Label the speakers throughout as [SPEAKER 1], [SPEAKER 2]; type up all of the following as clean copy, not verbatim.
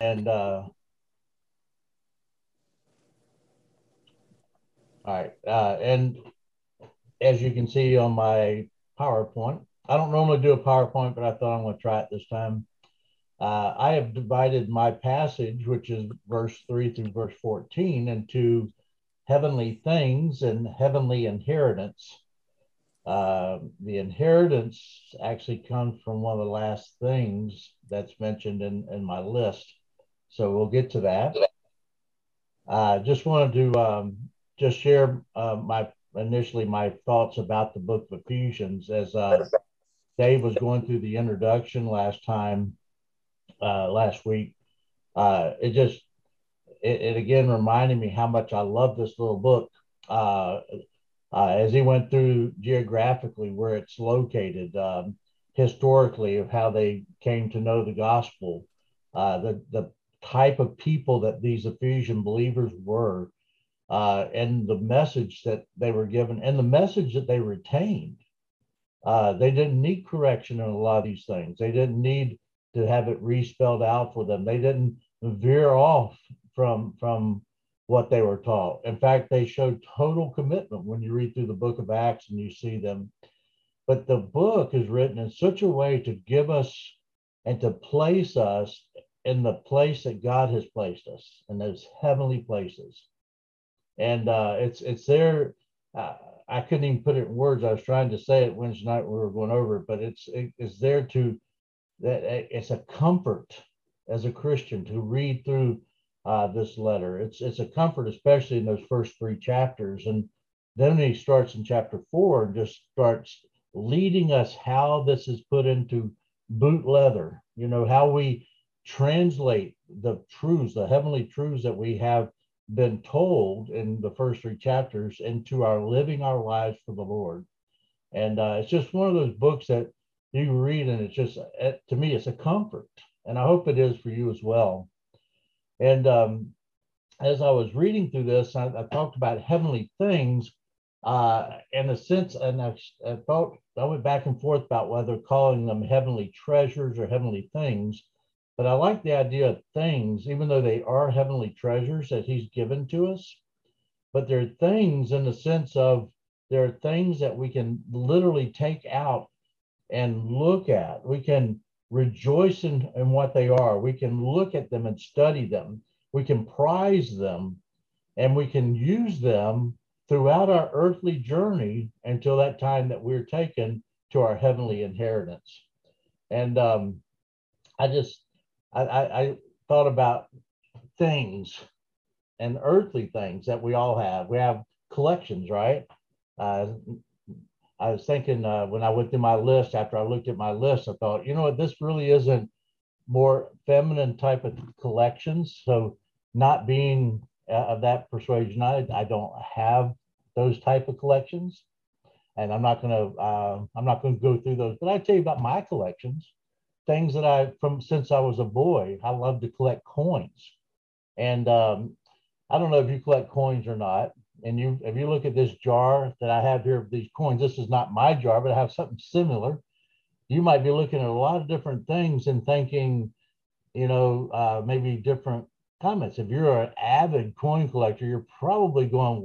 [SPEAKER 1] And all right. And as you can see on my PowerPoint, I don't normally do a PowerPoint, but I thought I'm going to try it this time. I have divided my passage, which is verse 3 through verse 14, into heavenly things and heavenly inheritance. The inheritance actually comes from one of the last things that's mentioned in my list. So we'll get to that. I just wanted to just share my thoughts about the book of Ephesians as Dave was going through the introduction last week. It just it again reminded me how much I love this little book. Uh, as he went through geographically where it's located, historically of how they came to know the gospel, the type of people that these Ephesian believers were, and the message that they were given, and the message that they retained. They didn't need correction in a lot of these things. They didn't need to have it respelled out for them. They didn't veer off from what they were taught. In fact, they showed total commitment when you read through the book of Acts and you see them. But the book is written in such a way to give us and to place us in the place that God has placed us, in those heavenly places. And it's there. I couldn't even put it in words. I was trying to say it Wednesday night when we were going over it, but it's there to that it's a comfort as a Christian to read through this letter. It's a comfort, especially in those first three chapters, and then he starts in chapter 4 and just starts leading us how this is put into boot leather. You know how we translate the truths, the heavenly truths that we have been told in the first three chapters into our living our lives for the Lord. And it's just one of those books that you read, and it's just, to me, it's a comfort. And I hope it is for you as well. And as I was reading through this, I talked about heavenly things in a sense, and I thought I went back and forth about whether calling them heavenly treasures or heavenly things. But I like the idea of things, even though they are heavenly treasures that he's given to us. But they're things in the sense of there are things that we can literally take out and look at. We can rejoice in what they are. We can look at them and study them. We can prize them, and we can use them throughout our earthly journey until that time that we're taken to our heavenly inheritance. And I just I thought about things and earthly things that we all have. We have collections, right? Uh, I was thinking when I went through my list, after I looked at my list, I thought, you know what, this really isn't more feminine type of collections. So not being of that persuasion, I don't have those type of collections, and I'm not going to go through those. But I tell you about my collections, things that I from since I was a boy. I love to collect coins, and I don't know if you collect coins or not. And you, if you look at this jar that I have here of these coins, this is not my jar, but I have something similar. You might be looking at a lot of different things and thinking, maybe different comments. If you're an avid coin collector, you're probably going,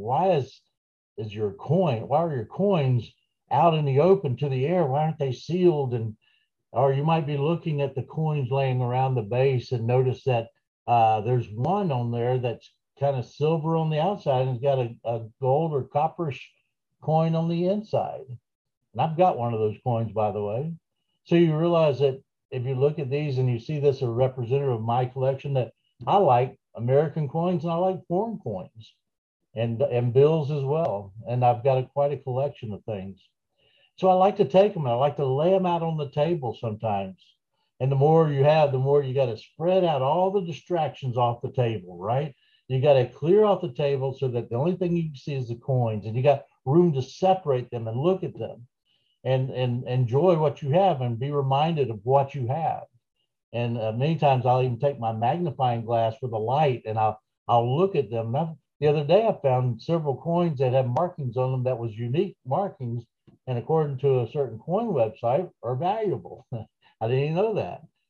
[SPEAKER 1] why are your coins out in the open to the air? Why aren't they sealed? And or you might be looking at the coins laying around the base and notice that there's one on there that's kind of silver on the outside and it's got a gold or copperish coin on the inside. And I've got one of those coins, by the way. So you realize that if you look at these and you see this a representative of my collection, that I like American coins and I like foreign coins and bills as well. And I've got quite a collection of things. So I like to take them and I like to lay them out on the table sometimes. And the more you have, the more you got to spread out all the distractions off the table, right? You got to clear off the table so that the only thing you can see is the coins, and you got room to separate them and look at them and enjoy what you have and be reminded of what you have. And many times I'll even take my magnifying glass with a light and I'll look at them. The other day I found several coins that have markings on them that was unique markings, and according to a certain coin website, are valuable. I didn't even know that.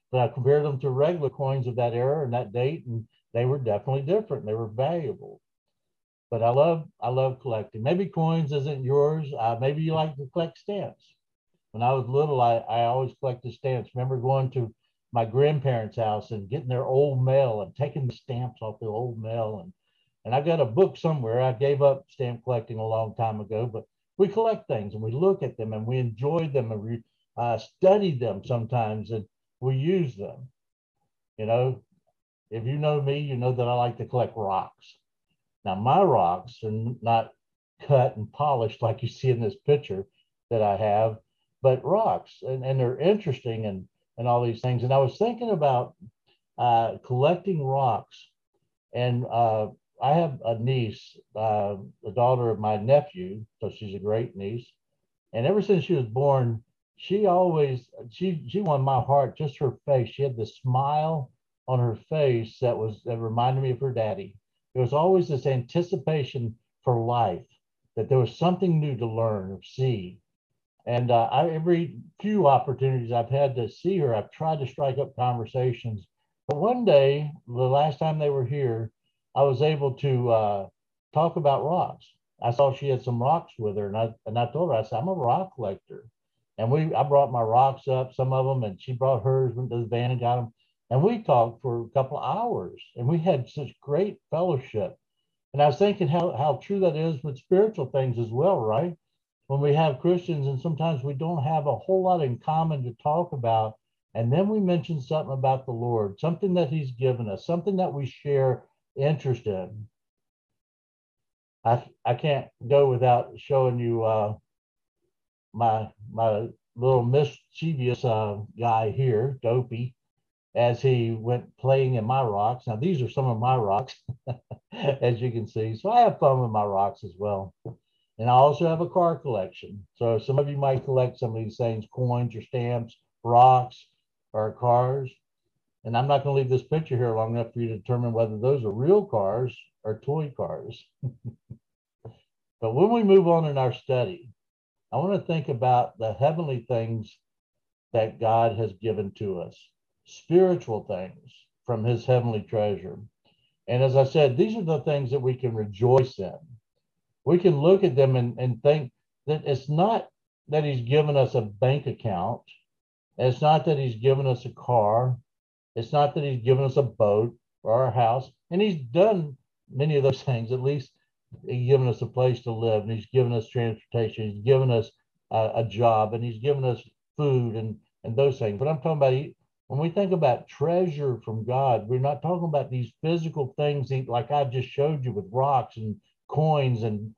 [SPEAKER 1] but I compared them to regular coins of that era and that date, and they were definitely different. They were valuable. But I love collecting. Maybe coins isn't yours. Maybe you like to collect stamps. When I was little, I always collected stamps. Remember going to my grandparents' house and getting their old mail and taking the stamps off the old mail. And I got a book somewhere. I gave up stamp collecting a long time ago, but we collect things and we look at them and we enjoy them and we study them sometimes and we use them. You know, if you know me, you know that I like to collect rocks. Now, my rocks are not cut and polished like you see in this picture that I have, but rocks, and they're interesting and all these things. And I was thinking about collecting rocks, and I have a niece, the daughter of my nephew, so she's a great niece. And ever since she was born, she won my heart. Just her face, she had this smile on her face that reminded me of her daddy. There was always this anticipation for life, that there was something new to learn or see. And every few opportunities I've had to see her, I've tried to strike up conversations. But one day, the last time they were here, I was able to talk about rocks. I saw she had some rocks with her, and I told her, I said, I'm a rock collector. And I brought my rocks up, some of them, and she brought hers, went to the van and got them. And we talked for a couple of hours, and we had such great fellowship. And I was thinking how true that is with spiritual things as well, right? When we have Christians and sometimes we don't have a whole lot in common to talk about, and then we mention something about the Lord, something that He's given us, something that we share interest in. I can't go without showing you my little mischievous guy here, Dopey, as he went playing in my rocks. Now these are some of my rocks, as you can see. So I have fun with my rocks as well. And I also have a car collection. So some of you might collect some of these things, coins or stamps, rocks, or cars. And I'm not going to leave this picture here long enough for you to determine whether those are real cars or toy cars. But when we move on in our study, I want to think about the heavenly things that God has given to us, spiritual things from His heavenly treasure. And as I said, these are the things that we can rejoice in. We can look at them and think that it's not that He's given us a bank account. It's not that He's given us a car. It's not that He's given us a boat or a house. And He's done many of those things. At least He's given us a place to live, and He's given us transportation. He's given us a job, and He's given us food and those things. But I'm talking about when we think about treasure from God, we're not talking about these physical things like I just showed you with rocks and coins and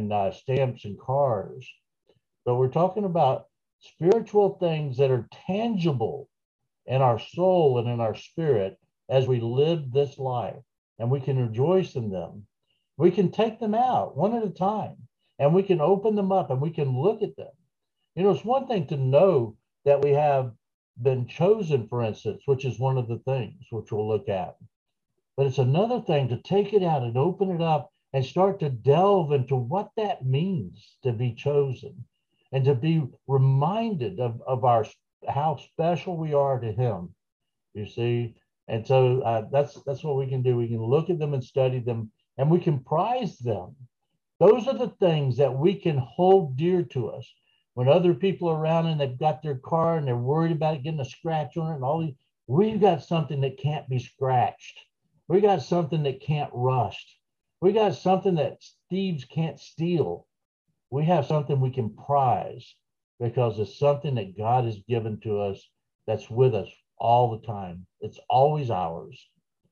[SPEAKER 1] stamps and cars. But we're talking about spiritual things that are tangible in our soul and in our spirit as we live this life, and we can rejoice in them. We can take them out one at a time, and we can open them up and we can look at them. You know, it's one thing to know that we have been chosen, for instance, which is one of the things which we'll look at. But it's another thing to take it out and open it up and start to delve into what that means to be chosen and to be reminded of how special we are to Him, you see. And so that's what we can do. We can look at them and study them, and we can prize them. Those are the things that we can hold dear to us. When other people are around and they've got their car and they're worried about getting a scratch on it and all these, we've got something that can't be scratched. We got something that can't rust. We got something that thieves can't steal. We have something we can prize because it's something that God has given to us that's with us all the time. It's always ours.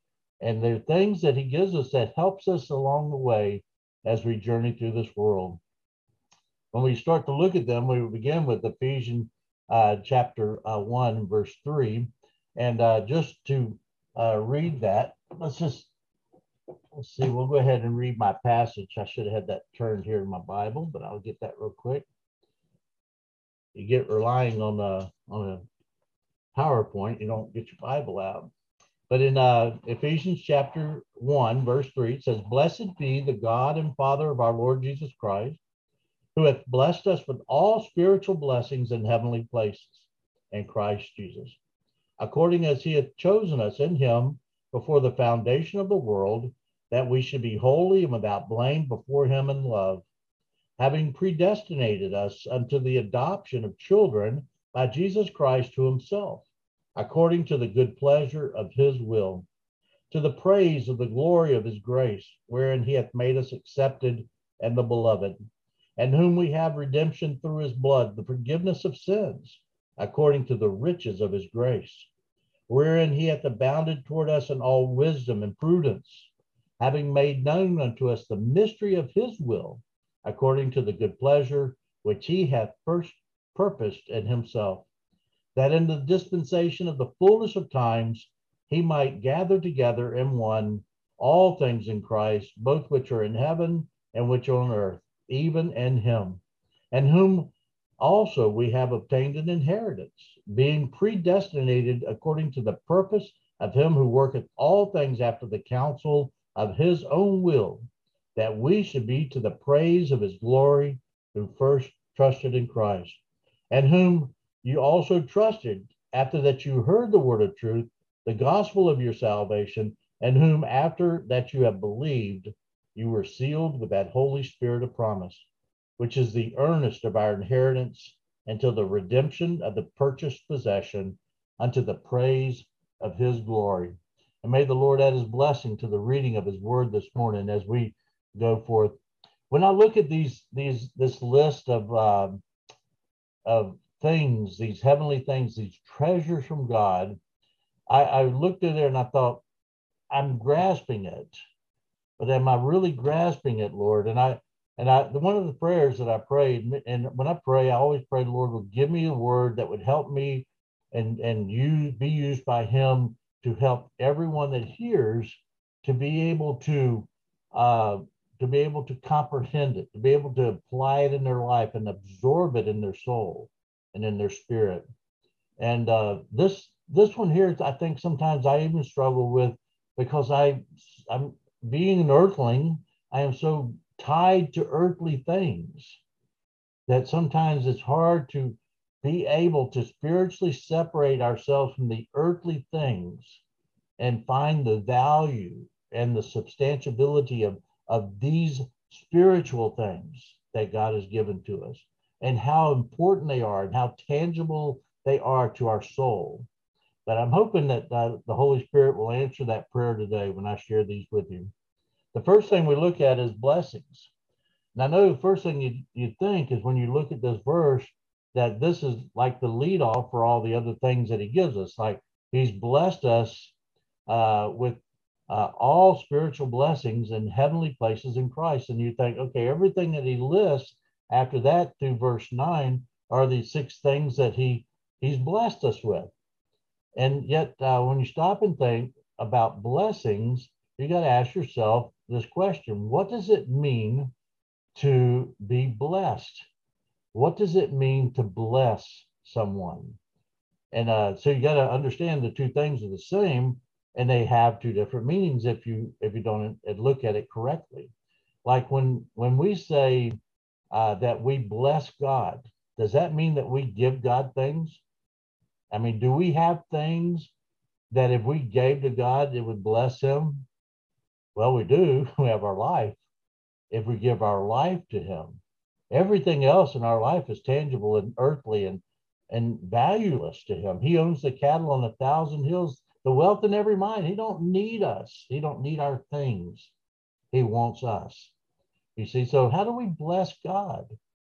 [SPEAKER 1] And there are things that He gives us that helps us along the way as we journey through this world. When we start to look at them, we begin with Ephesians chapter 1, verse 3. And just to read that, let's see, we'll go ahead and read my passage. I should have had that turned here in my Bible, but I'll get that real quick. You get relying on a PowerPoint, you don't get your Bible out. But in Ephesians chapter 1, verse 3, it says, "Blessed be the God and Father of our Lord Jesus Christ, who hath blessed us with all spiritual blessings in heavenly places in Christ Jesus, according as he hath chosen us in him before the foundation of the world, that we should be holy and without blame before him in love, having predestinated us unto the adoption of children by Jesus Christ to himself, according to the good pleasure of his will, to the praise of the glory of his grace, wherein he hath made us accepted in the beloved, and whom we have redemption through his blood, the forgiveness of sins, according to the riches of his grace, wherein he hath abounded toward us in all wisdom and prudence, having made known unto us the mystery of his will, according to the good pleasure which he hath first purposed in himself, that in the dispensation of the fullness of times he might gather together in one all things in Christ, both which are in heaven and which are on earth, even in him, and whom also we have obtained an inheritance, being predestinated according to the purpose of him who worketh all things after the counsel of his own will, that we should be to the praise of his glory, who first trusted in Christ, and whom you also trusted after that you heard the word of truth, the gospel of your salvation, and whom after that you have believed, you were sealed with that Holy Spirit of promise, which is the earnest of our inheritance until the redemption of the purchased possession, unto the praise of his glory. And may the Lord add his blessing to the reading of his word this morning as we go forth. When I look at this list of things, these heavenly things, these treasures from God, I looked at it and I thought, I'm grasping it, but am I really grasping it, Lord? One of the prayers that I prayed, and when I pray, I always pray, the Lord would give me a word that would help me and be used by him to help everyone that hears to be able to comprehend it, to be able to apply it in their life and absorb it in their soul and in their spirit. And this one here, I think sometimes I even struggle with, because I'm being an earthling, I am so tied to earthly things that sometimes it's hard to be able to spiritually separate ourselves from the earthly things and find the value and the substantiability of these spiritual things that God has given to us, and how important they are and how tangible they are to our soul. But I'm hoping that the Holy Spirit will answer that prayer today when I share these with you. The first thing we look at is blessings. And I know the first thing you think is when you look at this verse that this is like the lead off for all the other things that he gives us. Like he's blessed us with all spiritual blessings in heavenly places in Christ. And you think, okay, everything that he lists after that through verse 9 are these 6 things that he's blessed us with. And yet, when you stop and think about blessings, you got to ask yourself this question: what does it mean to be blessed? What does it mean to bless someone? And so you got to understand the two things are the same, and they have two different meanings if you don't look at it correctly. Like when we say that we bless God, does that mean that we give God things? I mean, do we have things that if we gave to God, it would bless him? Well, we do. We have our life. If we give our life to him, everything else in our life is tangible and earthly and valueless to him. He owns the cattle on 1,000 hills, the wealth in every mine. He don't need us. He don't need our things. He wants us. You see, so how do we bless God?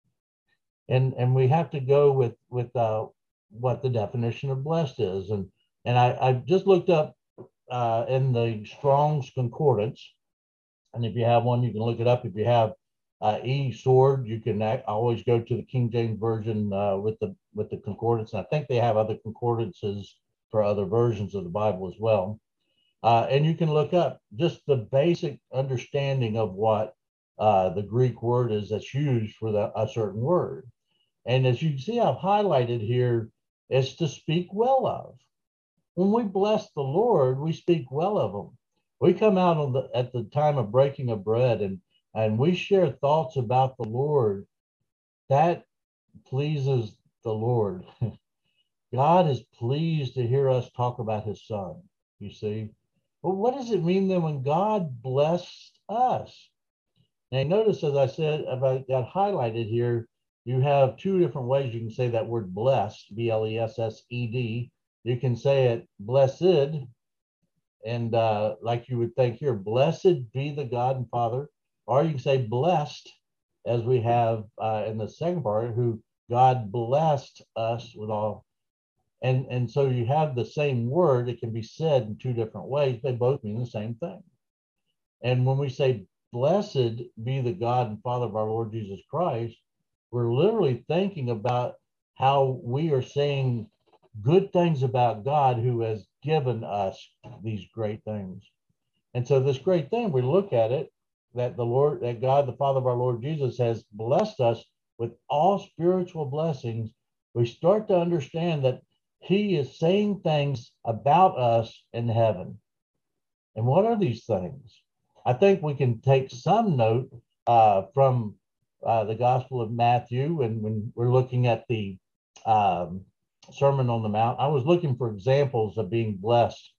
[SPEAKER 1] And we have to go with what the definition of blessed is. And I just looked up in the Strong's Concordance, and if you have one, you can look it up. If you have eSword, you can always go to the King James Version with the concordance. And I think they have other concordances for other versions of the Bible as well. And you can look up just the basic understanding of what the Greek word is that's used for a certain word. And as you can see, I've highlighted here, it's to speak well of. When we bless the Lord, we speak well of him. We come out at the time of breaking of bread and we share thoughts about the Lord. That pleases the Lord. God is pleased to hear us talk about his son, you see. But what does it mean then when God blessed us? Now, notice, as I said, about got highlighted here, you have two different ways you can say that word blessed, B-L-E-S-S-E-D. You can say it blessed, and like you would think here, blessed be the God and Father, or you can say blessed, as we have in the second part, who God blessed us with all. And so you have the same word. It can be said in two different ways. They both mean the same thing. And when we say, blessed be the God and Father of our Lord Jesus Christ, we're literally thinking about how we are saying good things about God who has given us these great things. And so this great thing, we look at it, that the Lord, that God, the Father of our Lord Jesus, has blessed us with all spiritual blessings. We start to understand that he is saying things about us in heaven. And what are these things? I think we can take some note from the Gospel of Matthew, and when we're looking at the um, Sermon on the Mount, I was looking for examples of being blessed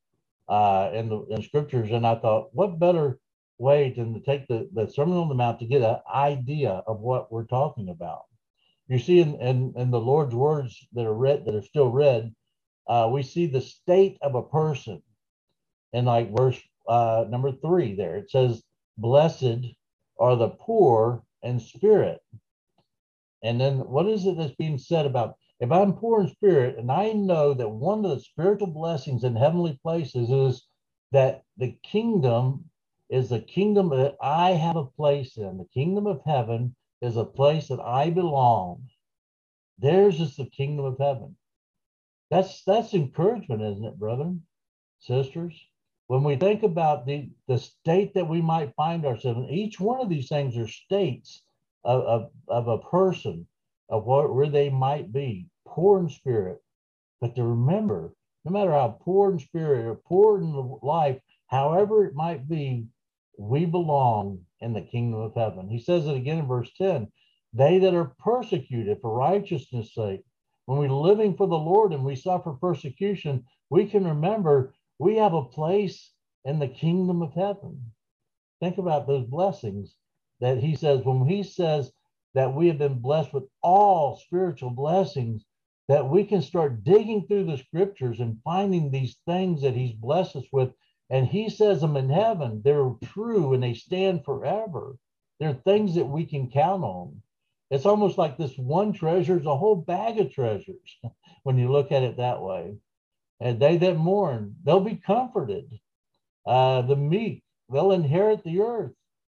[SPEAKER 1] in scriptures, and I thought, what better way than to take the Sermon on the Mount to get an idea of what we're talking about? You see, in the Lord's words that are read, that are still read, we see the state of a person in like verse number 3 there. It says, blessed are the poor in spirit. And then what is it that's being said about, if I'm poor in spirit, and I know that one of the spiritual blessings in heavenly places is that the kingdom is the kingdom that I have a place in. The kingdom of heaven is a place that I belong. Theirs is the kingdom of heaven. That's encouragement, isn't it, brethren, sisters? When we think about the state that we might find ourselves in, each one of these things are states of a person, of where they might be, poor in spirit. But to remember, no matter how poor in spirit or poor in life, however it might be, we belong in the kingdom of heaven. He says it again in verse 10, they that are persecuted for righteousness' sake. When we're living for the Lord and we suffer persecution, we can remember we have a place in the kingdom of heaven. Think about those blessings that he says, when he says that we have been blessed with all spiritual blessings, that we can start digging through the scriptures and finding these things that he's blessed us with. And he says them in heaven, they're true and they stand forever. They're things that we can count on. It's almost like this one treasure is a whole bag of treasures when you look at it that way. And they that mourn, they'll be comforted. The meek, they'll inherit the earth.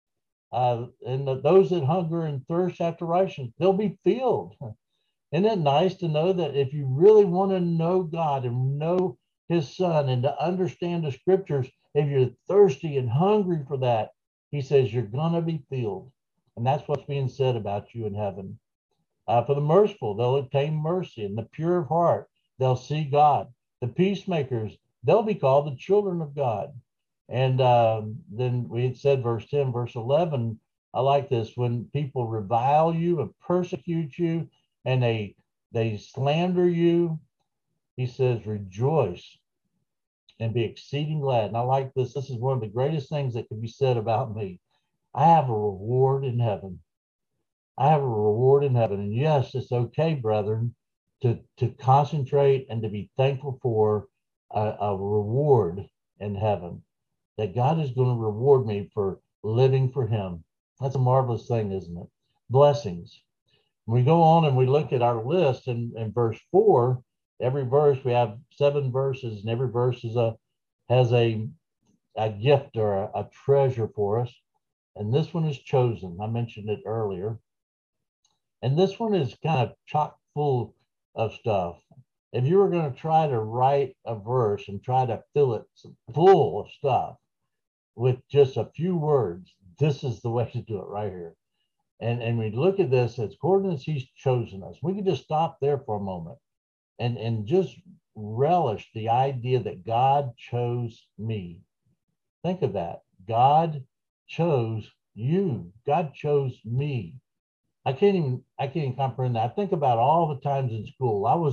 [SPEAKER 1] And those that hunger and thirst after righteousness, they'll be filled. Isn't it nice to know that if you really want to know God and know his son and to understand the scriptures, if you're thirsty and hungry for that, he says you're going to be filled. And that's what's being said about you in heaven. For the merciful, they'll obtain mercy, and the pure of heart, they'll see God. The peacemakers, they'll be called the children of God. And then we had said, verse 10, verse 11, I like this, when people revile you and persecute you and they slander you, he says, rejoice and be exceeding glad. And I like this. This is one of the greatest things that can be said about me. I have a reward in heaven. I have a reward in heaven. And yes, it's okay, brethren, to concentrate and to be thankful for a reward in heaven, that God is going to reward me for living for him. That's a marvelous thing, isn't it? Blessings. When we go on and we look at our list in verse 4, every verse, we have 7 verses, and every verse has a gift or a treasure for us. And this one is chosen. I mentioned it earlier. And this one is kind of chock full of stuff. If you were going to try to write a verse and try to fill it full of stuff with just a few words, this is the way to do it right here. And we look at this as according as he's chosen us. We can just stop there for a moment and just relish the idea that God chose me. Think of that. God chose you. God chose me. I can't even comprehend that. I think about all the times in school.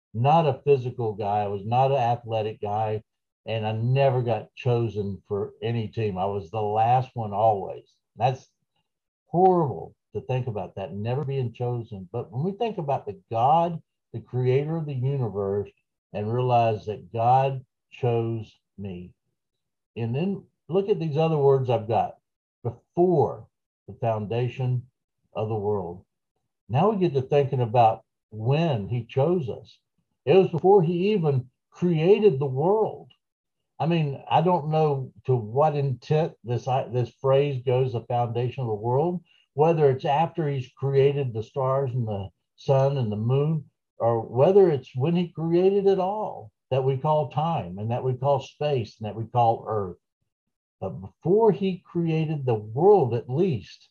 [SPEAKER 1] not a physical guy. I was not an athletic guy. And I never got chosen for any team. I was the last one always. That's horrible to think about that, never being chosen. But when we think about the God, the creator of the universe, and realize that God chose me. And then look at these other words I've got before the foundation of the world. Now we get to thinking about when he chose us. It was before he even created the world. I mean, I don't know to what intent this phrase goes, the foundation of the world, whether it's after he's created the stars and the sun and the moon, or whether it's when he created it all that we call time and that we call space and that we call earth. But before he created the world, at least,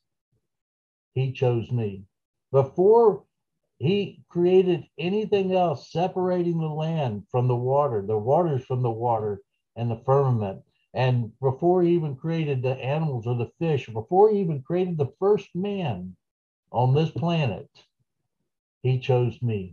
[SPEAKER 1] he chose me. Before he created anything else, separating the land from the waters from the water, and the firmament. And before he even created the animals or the fish, before he even created the first man on this planet, he chose me.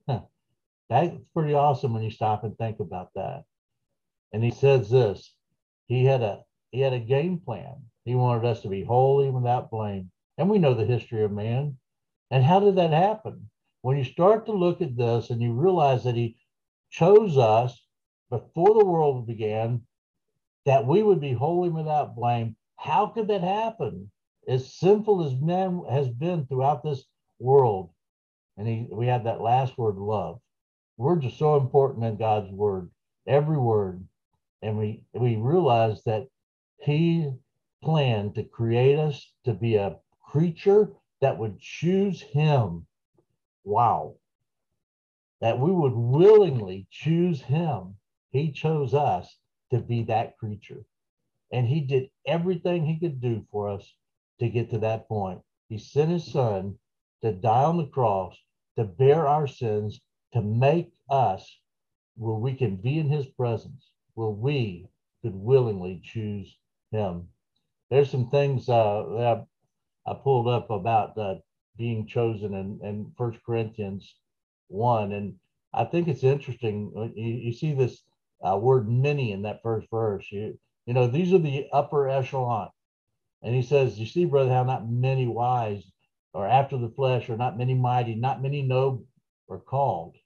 [SPEAKER 1] That's pretty awesome when you stop and think about that. And he says this: he had a game plan. He wanted us to be holy without blame. And we know the history of man. And how did that happen? When you start to look at this and you realize that he chose us before the world began, that we would be holy without blame. How could that happen? As sinful as man has been throughout this world. And we have that last word, love. Words are so important in God's word, every word. And we realize that he planned to create us to be a creature that would choose him. Wow. That we would willingly choose him. He chose us to be that creature. And he did everything he could do for us to get to that point. He sent his son to die on the cross, to bear our sins, to make us where we can be in his presence, where we could willingly choose him. There's some things that I pulled up about being chosen in 1 Corinthians 1. And I think it's interesting. You see this word many in that first verse. You know, these are the upper echelon. And he says, you see, brother, how not many wise or after the flesh, or not many mighty, not many noble are called.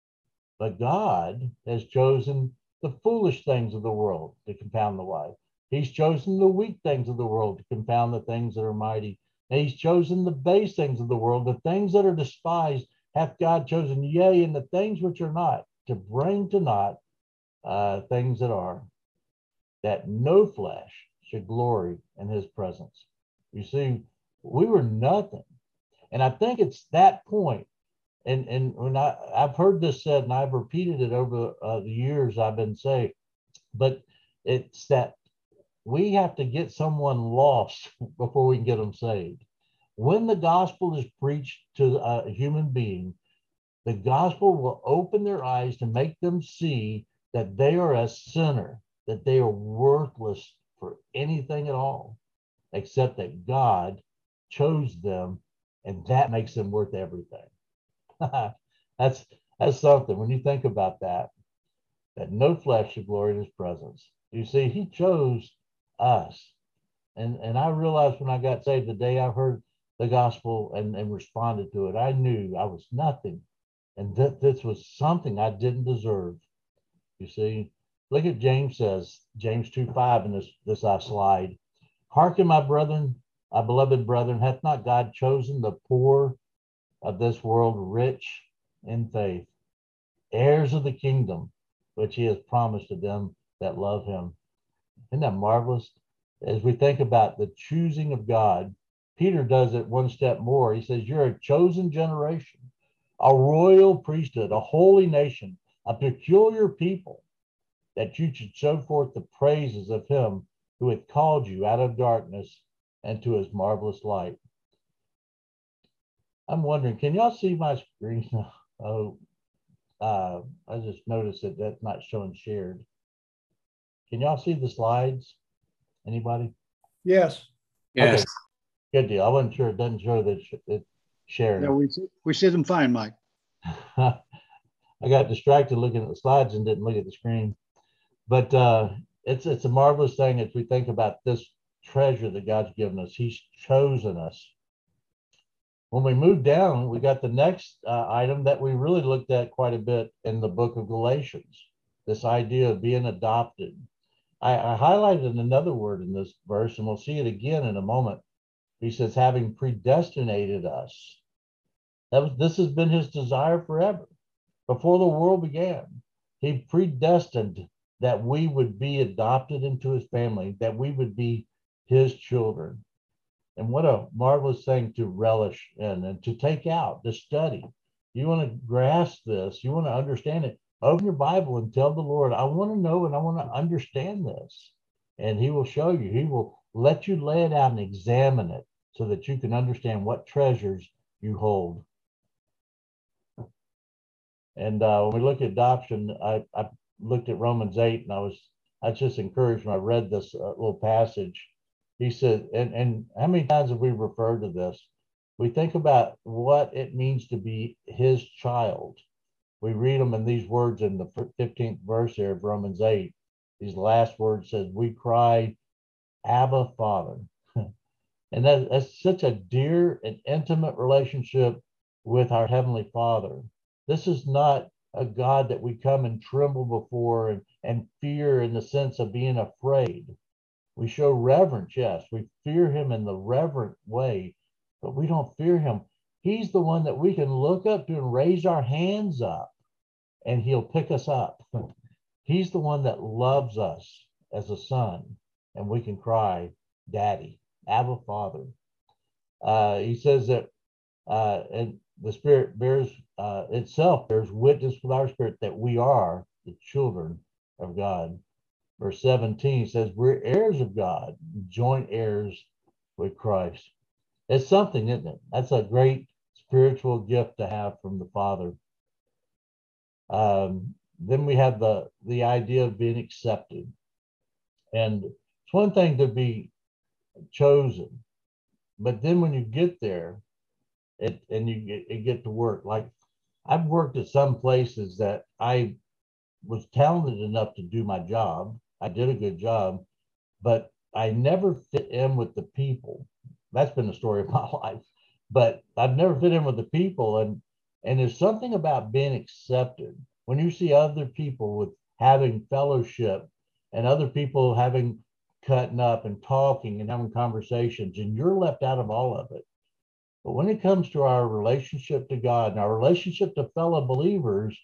[SPEAKER 1] But God has chosen the foolish things of the world to confound the wise. He's chosen the weak things of the world to confound the things that are mighty. And he's chosen the base things of the world, the things that are despised hath God chosen, yea, and the things which are not, to bring to naught things that are, that no flesh should glory in his presence. You see, we were nothing. And I think it's that point. And when I've heard this said, and I've repeated it over the years I've been saved, but it's that we have to get someone lost before we can get them saved. When the gospel is preached to a human being, the gospel will open their eyes to make them see that they are a sinner, that they are worthless for anything at all, except that God chose them, and that makes them worth everything. that's that's something when you think about that, that no flesh should glory in his presence. You see, he chose us. And I realized when I got saved, the day I heard the gospel and responded to it, I knew I was nothing. And that this was something I didn't deserve. You see, look at James says, James 2:5 in this slide. Hearken, my brethren, my beloved brethren, hath not God chosen the poor of this world rich in faith, heirs of the kingdom, which he has promised to them that love him? Isn't that marvelous? As we think about the choosing of God, Peter does it one step more. He says, you're a chosen generation, a royal priesthood, a holy nation, a peculiar people, that you should show forth the praises of him who hath called you out of darkness and to his marvelous light. I'm wondering, can y'all see my screen? Oh, I just noticed that that's not showing shared. Can y'all see the slides? Anybody?
[SPEAKER 2] Yes.
[SPEAKER 3] Yes.
[SPEAKER 1] Okay, good deal. I wasn't sure. It doesn't show that it's shared.
[SPEAKER 2] Yeah, we see them fine, Mike.
[SPEAKER 1] I got distracted looking at the slides and didn't look at the screen. But it's a marvelous thing as we think about this treasure that God's given us. He's chosen us. When we move down, we got the next item that we really looked at quite a bit in the book of Galatians, this idea of being adopted. I highlighted another word in this verse, and we'll see it again in a moment. He says, having predestinated us. This has been his desire forever. Before the world began, he predestined that we would be adopted into his family, that we would be his children. And what a marvelous thing to relish in and to take out, to study. You want to grasp this, you want to understand it. Open your Bible and tell the Lord, I want to know and I want to understand this. And he will show you, he will let you lay it out and examine it so that you can understand what treasures you hold. And when we look at adoption, I looked at Romans 8 and I was just encouraged when I read this little passage. He said, and how many times have we referred to this? We think about what it means to be his child. We read them in these words in the 15th verse here of Romans 8. These last words says, we cry, Abba, Father. And that's such a dear and intimate relationship with our Heavenly Father. This is not a God that we come and tremble before and fear in the sense of being afraid. We show reverence, yes. We fear him in the reverent way, but we don't fear him. He's the one that we can look up to and raise our hands up, and he'll pick us up. He's the one that loves us as a son, and we can cry, Daddy, Abba, Father. He says that and the Spirit bears itself bears witness with our spirit that we are the children of God. Verse 17 says we're heirs of God, joint heirs with Christ. It's something, isn't it? That's a great spiritual gift to have from the Father. Then we have the idea of being accepted. And it's one thing to be chosen, but then when you get there, you get to work. Like I've worked at some places that I was talented enough to do my job. I did a good job, but I never fit in with the people. That's been the story of my life. But I've never fit in with the people, and there's something about being accepted when you see other people with having fellowship and other people having cutting up and talking and having conversations, and you're left out of all of it. But when it comes to our relationship to God and our relationship to fellow believers,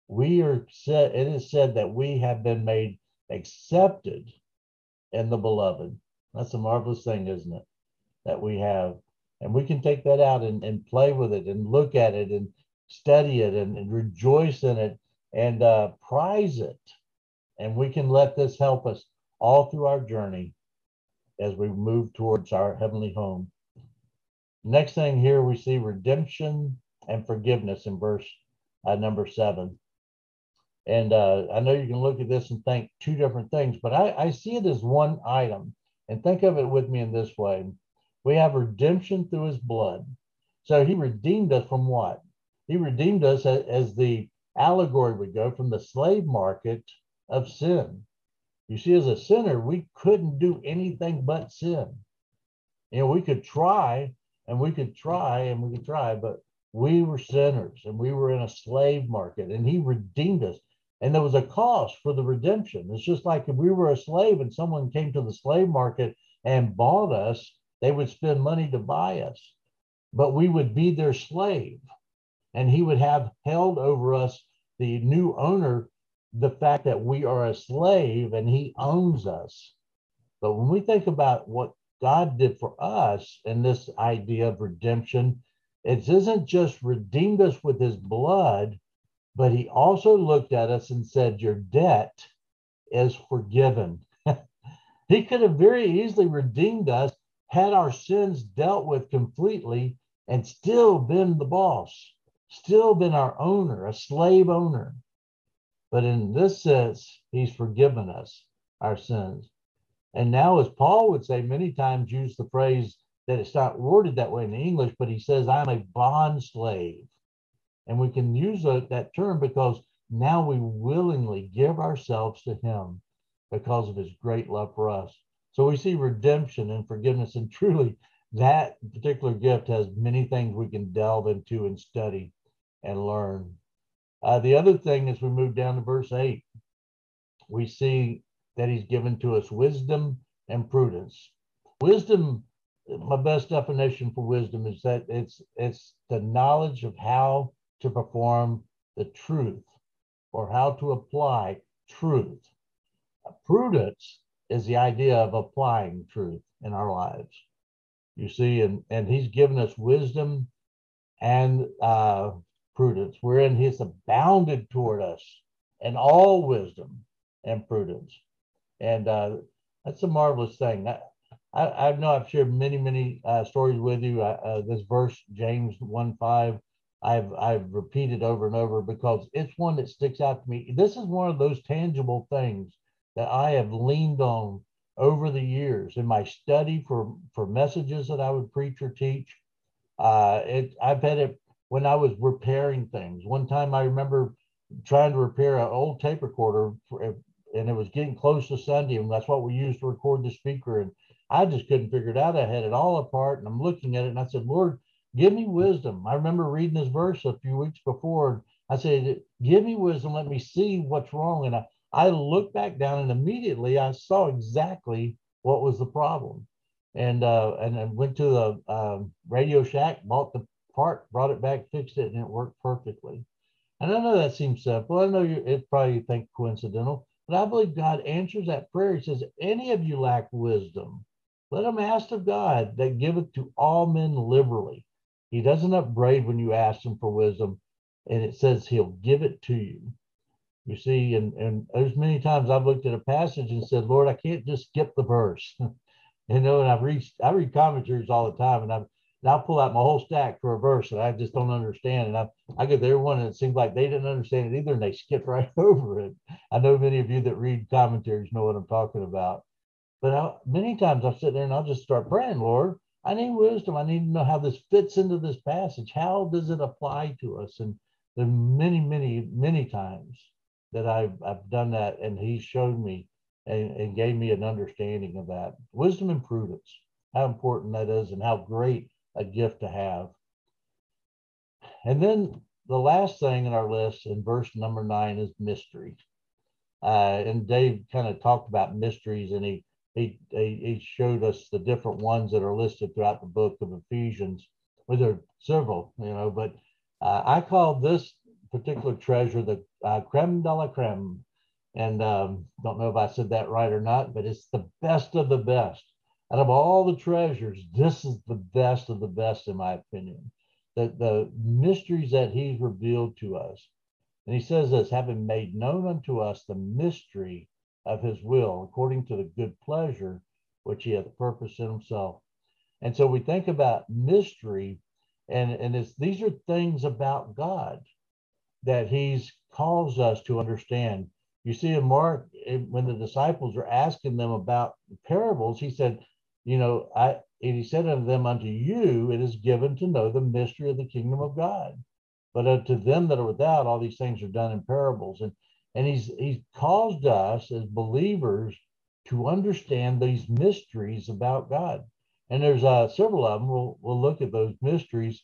[SPEAKER 1] it is said that we have been made accepted in the beloved. That's a marvelous thing, isn't it? That we have. And we can take that out and play with it and look at it and study it and rejoice in it and prize it. And we can let this help us all through our journey as we move towards our heavenly home. Next thing here, we see redemption and forgiveness in verse number 7. And I know you can look at this and think two different things, but I see it as one item. And think of it with me in this way. We have redemption through his blood. So he redeemed us from what? He redeemed us as the allegory would go from the slave market of sin. You see, as a sinner, we couldn't do anything but sin. You know, we could try and we could try and we could try, but we were sinners and we were in a slave market, and he redeemed us. And there was a cost for the redemption. It's just like if we were a slave and someone came to the slave market and bought us, they would spend money to buy us, but we would be their slave. And he would have held over us, the new owner, the fact that we are a slave and he owns us. But when we think about what God did for us in this idea of redemption, it isn't just redeemed us with his blood, but he also looked at us and said, your debt is forgiven. He could have very easily redeemed us, had our sins dealt with completely, and still been the boss, still been our owner, a slave owner. But in this sense, he's forgiven us our sins. And now, as Paul would say, many times use the phrase that it's not worded that way in English, but he says, I'm a bond slave. And we can use that term because now we willingly give ourselves to him because of his great love for us. So we see redemption and forgiveness, and truly that particular gift has many things we can delve into and study and learn. The other thing, as we move down to verse 8, we see that he's given to us wisdom and prudence. Wisdom, my best definition for wisdom is that it's the knowledge of how to perform the truth or how to apply truth. Prudence is the idea of applying truth in our lives. You see, and he's given us wisdom and prudence, wherein he's abounded toward us in all wisdom and prudence. And that's a marvelous thing. I know I've shared many stories with you. This verse, James 1:5, I've repeated over and over because it's one that sticks out to me. This is one of those tangible things that I have leaned on over the years in my study for messages that I would preach or teach. I've had it when I was repairing things. One time I remember trying to repair an old tape recorder, and it was getting close to Sunday, and that's what we used to record the speaker. And I just couldn't figure it out. I had it all apart, and I'm looking at it, and I said, Lord, give me wisdom. I remember reading this verse a few weeks before, and I said, give me wisdom. Let me see what's wrong. And I looked back down, and immediately I saw exactly what was the problem. And I went to the Radio Shack, bought the part, brought it back, fixed it, and it worked perfectly. And I know that seems simple. I know it probably think coincidental, but I believe God answers that prayer. He says, any of you lack wisdom, let them ask of God that giveth to all men liberally. He doesn't upbraid when you ask him for wisdom, and it says he'll give it to you. You see, and there's many times I've looked at a passage and said, Lord, I can't just skip the verse. And I read commentaries all the time, and I'll pull out my whole stack for a verse that I just don't understand. And I get there one, and it seems like they didn't understand it either, and they skipped right over it. I know many of you that read commentaries know what I'm talking about. But many times I'll sit there and I'll just start praying, Lord, I need wisdom. I need to know how this fits into this passage. How does it apply to us? And there are many times that I've done that, and he showed me and gave me an understanding of that. Wisdom and prudence, how important that is, and how great a gift to have. And then the last thing in our list in verse number 9 is mystery. And Dave kind of talked about mysteries, and he showed us the different ones that are listed throughout the book of Ephesians. Well, there are several, but I call this particular treasure the creme de la creme. And don't know if I said that right or not, but it's the best of the best. Out of all the treasures, this is the best of the best, in my opinion. The mysteries that he's revealed to us. And he says this, having made known unto us the mystery of his will, according to the good pleasure which he hath purposed in himself. And so we think about mystery, and these are things about God that he's calls us to understand. You see in Mark, when the disciples are asking them about parables, he said, he said unto them, unto you it is given to know the mystery of the kingdom of God. But unto them that are without, all these things are done in parables. And he's caused us as believers to understand these mysteries about God. And there's several of them. We'll look at those mysteries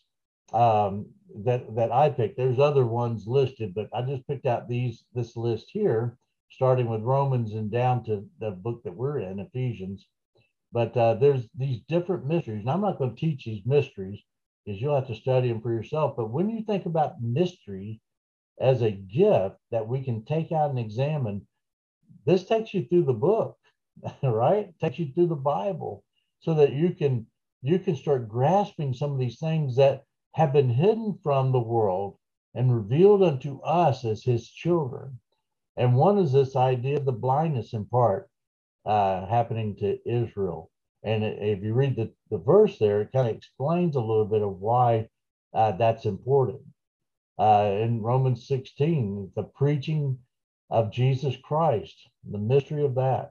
[SPEAKER 1] that I picked. There's other ones listed, but I just picked out this list here, starting with Romans and down to the book that we're in, Ephesians. But there's these different mysteries, and I'm not going to teach these mysteries because you'll have to study them for yourself. But when you think about mystery as a gift that we can take out and examine, this takes you through the book, right? It takes you through the Bible so that you can start grasping some of these things that have been hidden from the world and revealed unto us as his children. And one is this idea of the blindness in part happening to Israel. And if you read the verse there, it kind of explains a little bit of why that's important. In Romans 16, the preaching of Jesus Christ, the mystery of that.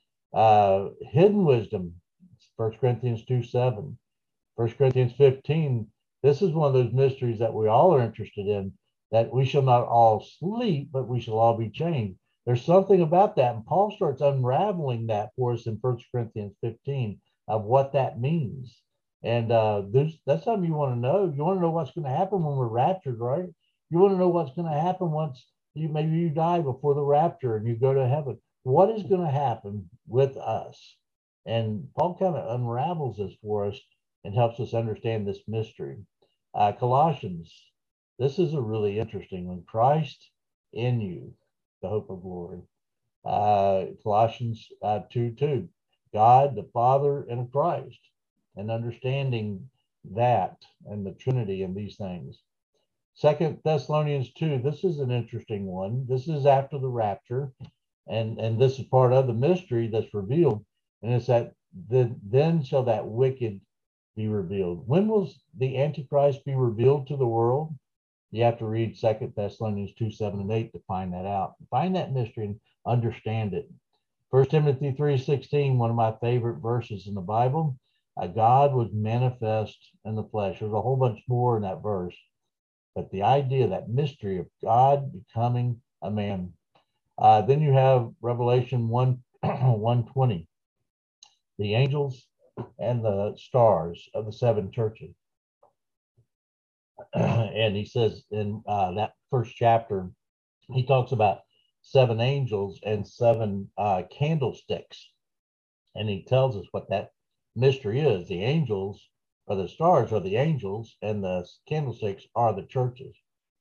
[SPEAKER 1] Hidden wisdom, 1 Corinthians 2:7. 1 Corinthians 15, this is one of those mysteries that we all are interested in. that we shall not all sleep, but we shall all be changed. There's something about that. And Paul starts unraveling that for us in 1 Corinthians 15 of what that means. And that's something you want to know. You want to know what's going to happen when we're raptured, right? You want to know what's going to happen once maybe you die before the rapture and you go to heaven. What is going to happen with us? And Paul kind of unravels this for us and helps us understand this mystery. Colossians, this is a really interesting one. Christ in you, the hope of glory. Colossians 2:2, God the Father and Christ, and understanding that and the Trinity and these things. 2 Thessalonians 2, this is an interesting one. This is after the rapture, and this is part of the mystery that's revealed, and it's that then shall that wicked be revealed. When will the Antichrist be revealed to the world? You have to read 2 Thessalonians 2, 7, and 8 to find that out. Find that mystery and understand it. 1 Timothy 3:16, one of my favorite verses in the Bible. God was manifest in the flesh. There's a whole bunch more in that verse. But the idea, that mystery of God becoming a man. Then you have Revelation 1, 120, the angels and the stars of the seven churches. And he says in that first chapter, he talks about seven angels and seven candlesticks. And he tells us what that mystery is. The angels or the stars are the angels, and the candlesticks are the churches.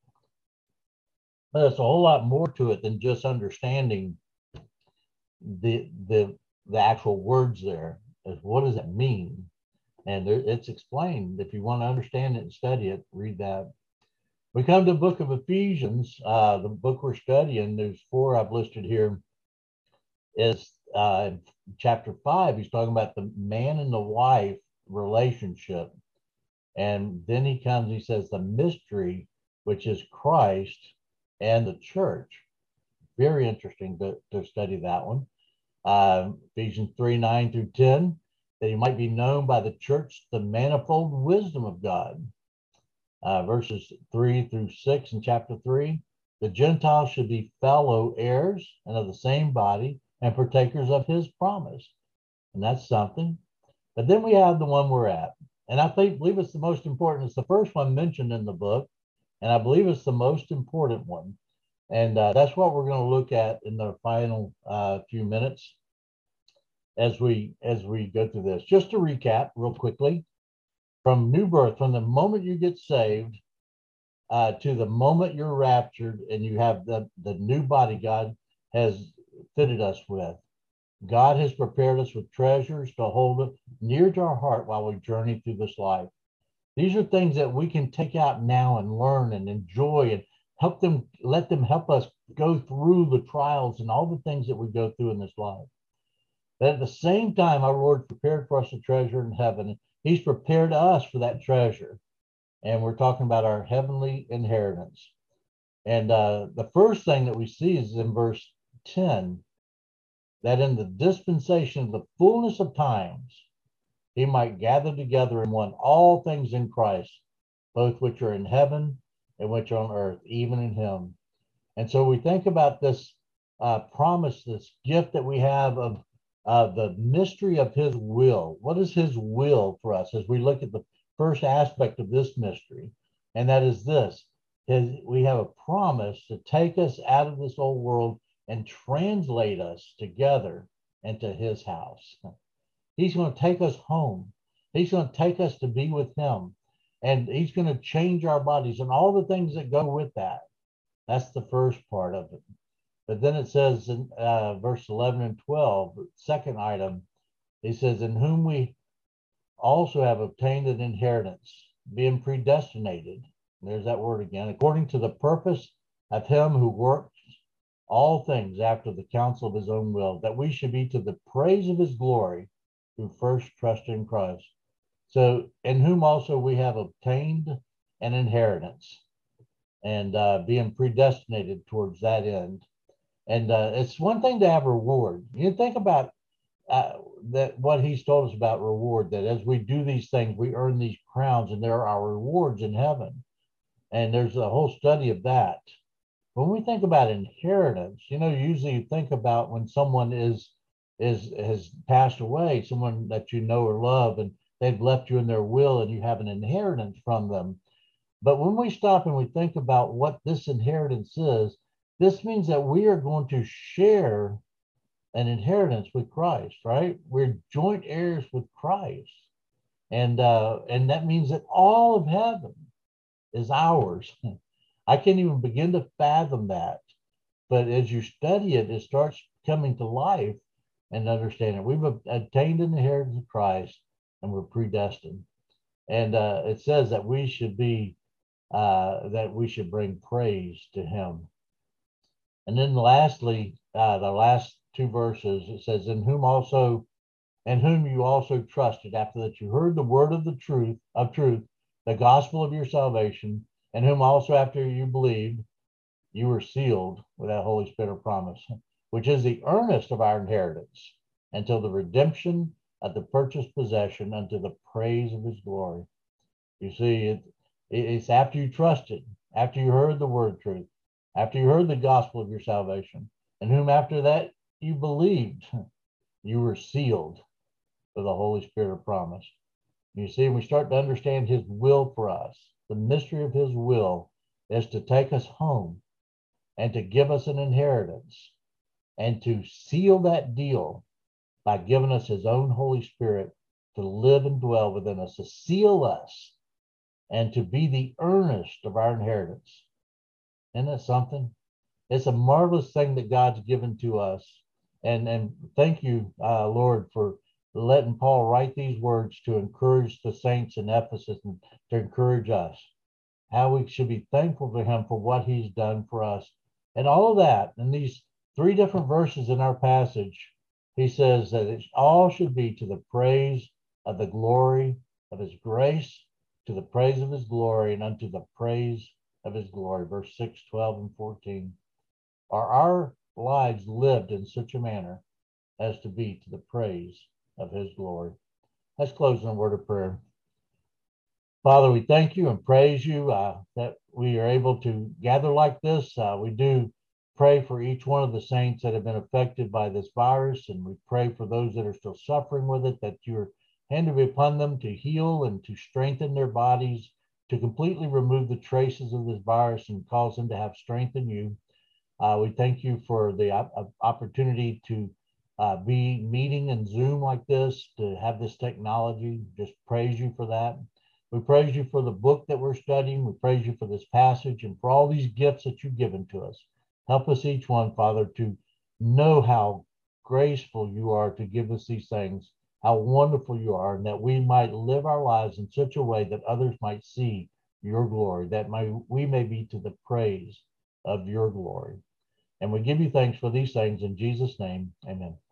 [SPEAKER 1] But there's a whole lot more to it than just understanding the actual words there. Is what does it mean? And it's explained. If you want to understand it and study it, read that. We come to the book of Ephesians, the book we're studying. There's 4 I've listed here. Is chapter 5. He's talking about the man and the wife relationship. And then he comes, he says, the mystery, which is Christ and the church. Very interesting to study that one. Ephesians 3, 9 through 10, that he might be known by the church, the manifold wisdom of God. Verses 3 through 6 in chapter 3, the Gentiles should be fellow heirs and of the same body and partakers of his promise. And that's something. But then we have the one we're at. And I believe it's the most important. It's the first one mentioned in the book. And I believe it's the most important one. And that's what we're going to look at in the final few minutes as we go through this. Just to recap real quickly, from new birth, from the moment you get saved to the moment you're raptured and you have the new body God has fitted us with. God has prepared us with treasures to hold it near to our heart while we journey through this life. These are things that we can take out now and learn and enjoy and let them help us go through the trials and all the things that we go through in this life. But at the same time, our Lord prepared for us a treasure in heaven. He's prepared us for that treasure. And we're talking about our heavenly inheritance. And the first thing that we see is in verse 10, that in the dispensation of the fullness of times, he might gather together in one all things in Christ, both which are in heaven and which are on earth, even in him. And so we think about this promise, this gift that we have of the mystery of his will. What is his will for us as we look at the first aspect of this mystery? And that is this: we have a promise to take us out of this old world and translate us together into his house. He's going to take us home. He's going to take us to be with him. And he's going to change our bodies and all the things that go with that. That's the first part of it. But then it says in verse 11 and 12, the second item, he says, in whom we also have obtained an inheritance, being predestinated. There's that word again. According to the purpose of him who works all things after the counsel of his own will, that we should be to the praise of his glory who first trusted in Christ. So in whom also we have obtained an inheritance, and being predestinated towards that end. And it's one thing to have reward. You think about that what he's told us about reward, that as we do these things, we earn these crowns, and there are rewards in heaven. And there's a whole study of that. When we think about inheritance, usually you think about when someone has passed away, someone that you know or love, and they've left you in their will and you have an inheritance from them. But when we stop and we think about what this inheritance is, this means that we are going to share an inheritance with Christ, right? We're joint heirs with Christ. And that means that all of heaven is ours. I can't even begin to fathom that. But as you study it, it starts coming to life and understanding. We've obtained an inheritance of Christ and we're predestined. And it says that we should bring praise to him. And then lastly, the last two verses, it says, in whom you also trusted, after that you heard the word of the truth, the gospel of your salvation, and whom also after you believed, you were sealed with that Holy Spirit of promise, which is the earnest of our inheritance until the redemption of the purchased possession unto the praise of his glory. You see, it's after you trusted, after you heard the word truth, after you heard the gospel of your salvation, and whom after that you believed, you were sealed with the Holy Spirit of promise. You see, we start to understand his will for us. The mystery of his will is to take us home and to give us an inheritance and to seal that deal by giving us his own Holy Spirit to live and dwell within us, to seal us and to be the earnest of our inheritance. Isn't that something? It's a marvelous thing that God's given to us. And thank you, Lord, for letting Paul write these words to encourage the saints in Ephesus and to encourage us. How we should be thankful to him for what he's done for us. And all of that, in these three different verses in our passage, he says that it all should be to the praise of the glory of his grace, to the praise of his glory, and unto the praise of his glory. Verse 6, 12, and 14. Are our lives lived in such a manner as to be to the praise of his glory? Let's close in a word of prayer. Father, we thank you and praise you that we are able to gather like this. We do pray for each one of the saints that have been affected by this virus, and we pray for those that are still suffering with it, that your hand will be upon them to heal and to strengthen their bodies, to completely remove the traces of this virus and cause them to have strength in you. We thank you for the opportunity to be meeting in Zoom like this, to have this technology. Just praise you for that. We praise you for the book that we're studying. We praise you for this passage and for all these gifts that you've given to us. Help us each one, Father, to know how graceful you are to give us these things, how wonderful you are, and that we might live our lives in such a way that others might see your glory, that we may be to the praise of your glory. And we give you thanks for these things in Jesus' name. Amen.